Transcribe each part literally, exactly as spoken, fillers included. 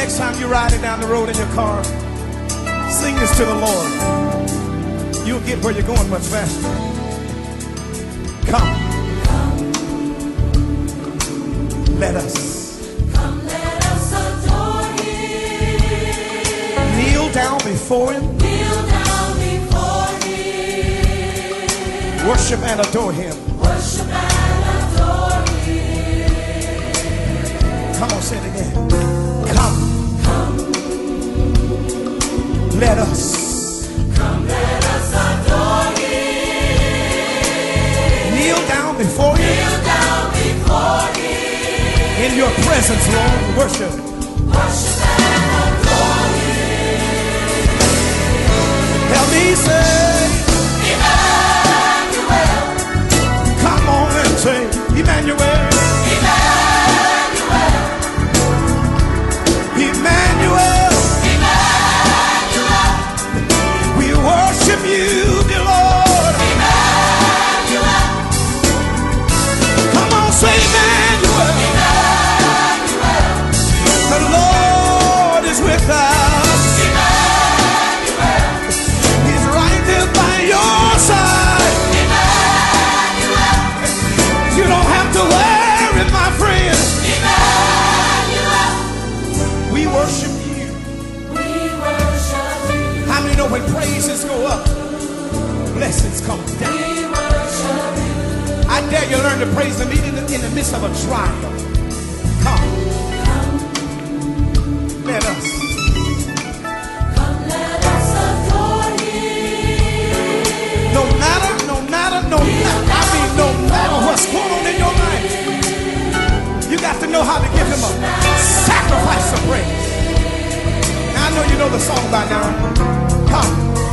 Next time you're riding down the road in your car, sing this to the Lord. You'll get where you're going much faster. Come. Let us. Come, let us adore Him. Kneel down before Him. Kneel down before Him. Worship and adore Him. Worship and adore Him. Come on, say it again. Come. Come. Let us. Come, let us adore Him. Kneel down before Him. Kneel down before Him. In your presence, Lord, worship. Worship and adore Him. Help me say, Emmanuel. come on and say, Emmanuel. Emmanuel. Emmanuel. Emmanuel. We worship you, dear Lord. Emmanuel. Come on, say Emmanuel. Emmanuel. The Lord is with us. Emmanuel. He's right there by your side. Emmanuel. You don't have to worry, my friend. Emmanuel. We worship you. We worship you. How many know when praises go up, blessings come down? We worship you. I dare you learn to praise Him even in the midst of a trial. Come. Let us. Come, let us adore Him. No matter, no matter, no matter, I mean no matter what's going on in your life, you got to know how to give Him a sacrifice of praise. Now I know you know the song by now. Come.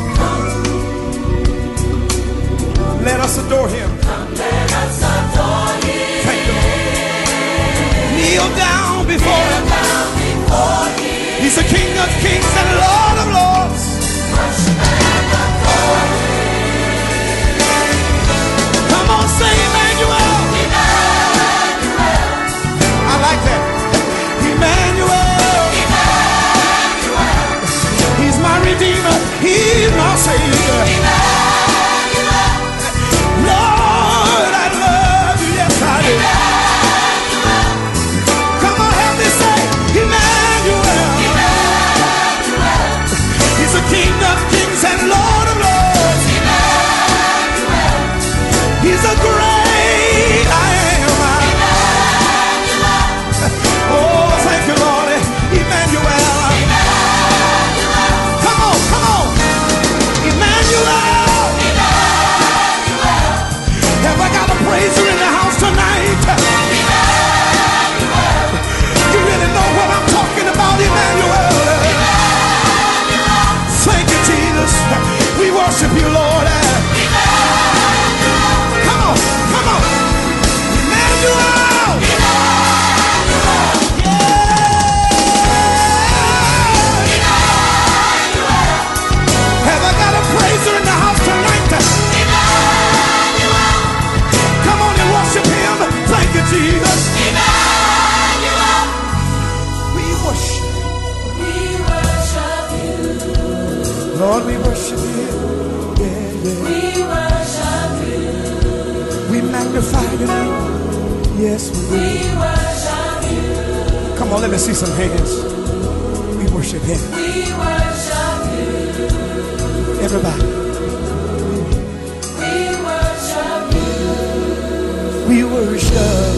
Let us adore Him. Come, let us adore Him. Thank you, Lord. Kneel down before Him. Down before Him. He's the King of kings and Lord of lords. Worship and adore Him. Come on, say Emmanuel. Emmanuel. I like that. Emmanuel. Emmanuel. He's my Redeemer. He's my Savior. Emmanuel. Lord, I love you. Yes, I do. Come on, help me say Emmanuel. Emmanuel. He's the King of kings and Lord of lords. Emmanuel. He's a great I am. Oh, thank you, Lord. Emmanuel. Come on, come on. Emmanuel. Have I got a praiser in the house tonight? You really know what I'm talking about, Emmanuel. Thank you, Jesus. We worship you, Lord. Come on, come on. Emmanuel. Have I got a praiser in the house tonight? Come on and worship Him. Thank you, Jesus. Emmanuel. We worship. We worship you. Lord, we worship you. Yeah, yeah. We worship you. We magnify your name. Yes, we We do. worship you. Come on, let me see some hands. We worship Him. We worship you. Everybody. We worship you. We worship.